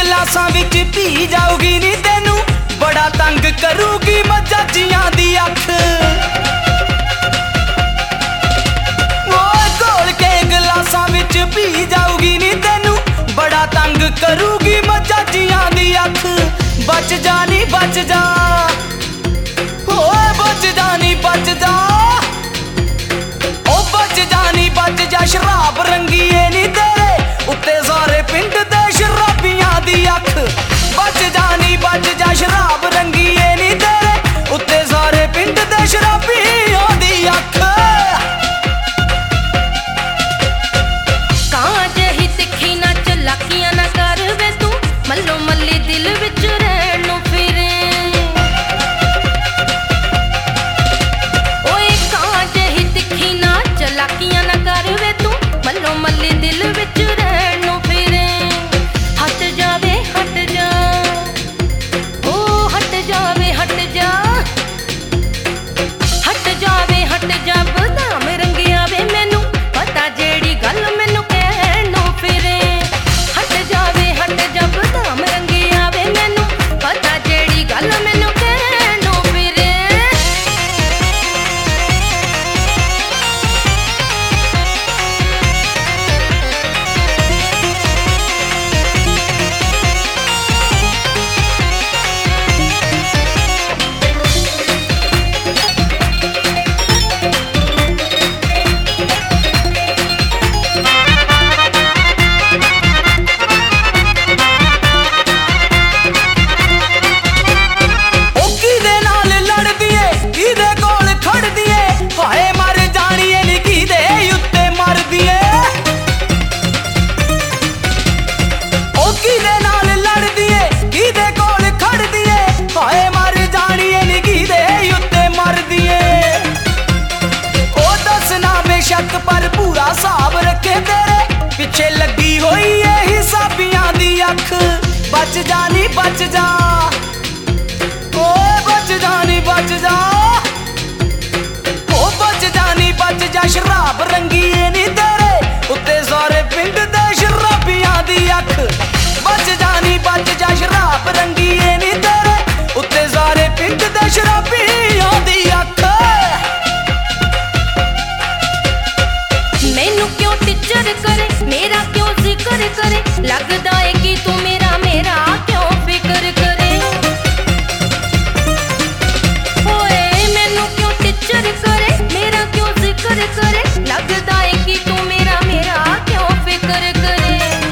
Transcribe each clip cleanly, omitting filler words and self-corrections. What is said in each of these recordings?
गिलासां विच P जाऊगी नी तेनू बड़ा तंग करूगी मजाजियां दी अख। घोल के गिलासां विच पी जाऊगी नी तेनू बड़ा तंग करूगी मजाजियां दी अख। बच जा नी बच जा, बच जा नी बच जा, ओ बच जा नी बच जा। शराब रंगीए नी तेरे उत्ते सारे पिंड दे शराबियां दी अख। बच जा नी बच जा, शराब रंगीए नी तेरे उत्ते सारे पिंड दे शराबियां दी अख। कांच ही तिखी ना चलाकियां ना कर वे तू मल्लो मल्ली दिल विच रहन नूं फिरे। ओए कांच ही तिखी ना चलाकियां ना कर वे तू मल्लो मल्ली दिल विच रहन नूं फिरे। हट जावे हट जा, ओ हट जावे हट जा, हट जावे हट जा। बदाम रंगिया वे मैनू पता जेड़ी गल मैनू कहण नूं फिरे। हट जावे हट जा, बदाम रंगिया वे मैनू पता जेड़ी गल मैनू कहण नूं फिरे। शक पर पूरा साब रखे तेरे पिछे लगी हुई है हिसाबियां दी अख। बच जा नी बच जा, ओ बच जा नी बच जा, ओ बच जा नी बच जा। शराब रंगीए नी तेरे उत्ते सारे पिंड दे शराबियां दी अख। बच जा नी बच जा, शराब रंगीए नी तेरे उत्ते सारे पिंड दे शराबियां दी अख। मैनू क्यों टिचर करे मेरा क्यों जिक्र करे लगदा है कि तू मेरा मेरा क्यों फिक्र करे। ओए मैनू क्यों टिचर करे मेरा क्यों जिक्र करे लगदा है कि तू मेरा मेरा क्यों फिक्र करे।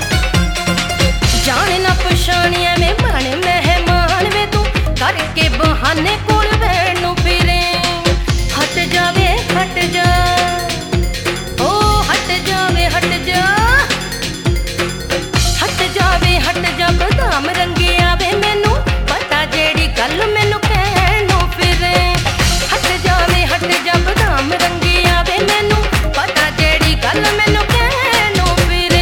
जान ना पछाणिया में मन मेहमान वे तू करके बहाने कोल बैठ नूं फिरे। हट जावे हट जा, हट जावे हट जा, हट जावे हट जा। बदाम रंगिया वे मैनू पता जेड़ी गल मैनू कहण नूं फिरे। हट जावे हट जा, बदाम रंगिया वे मैनू पता जेड़ी गल मैनू कहण नूं फिरे।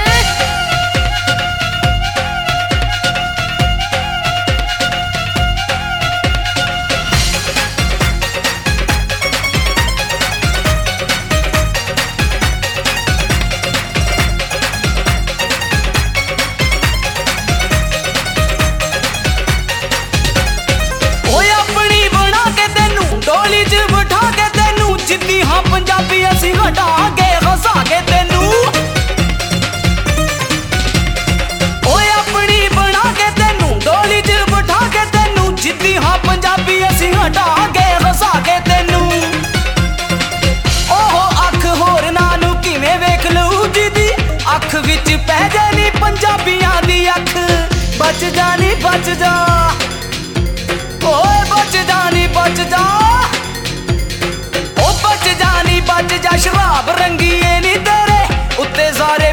जिद्दी हाँ पंजाबी असी हटा के हसा के तेनू। ओए अपनी बना के तेनू डोली च बिठा के तेनू। जिद्दी हाँ पंजाबी असी हटा के हसा के तेनू। ओहो अख होर नानू किवें वेख लू जिदी अख विच पै जानी पंजाबियां दी अख। बच जा नी बच जा, ओए बच जा नी बच जा, बच जा नी बच जा। शराब रंगीए नी तेरे उत्ते सारे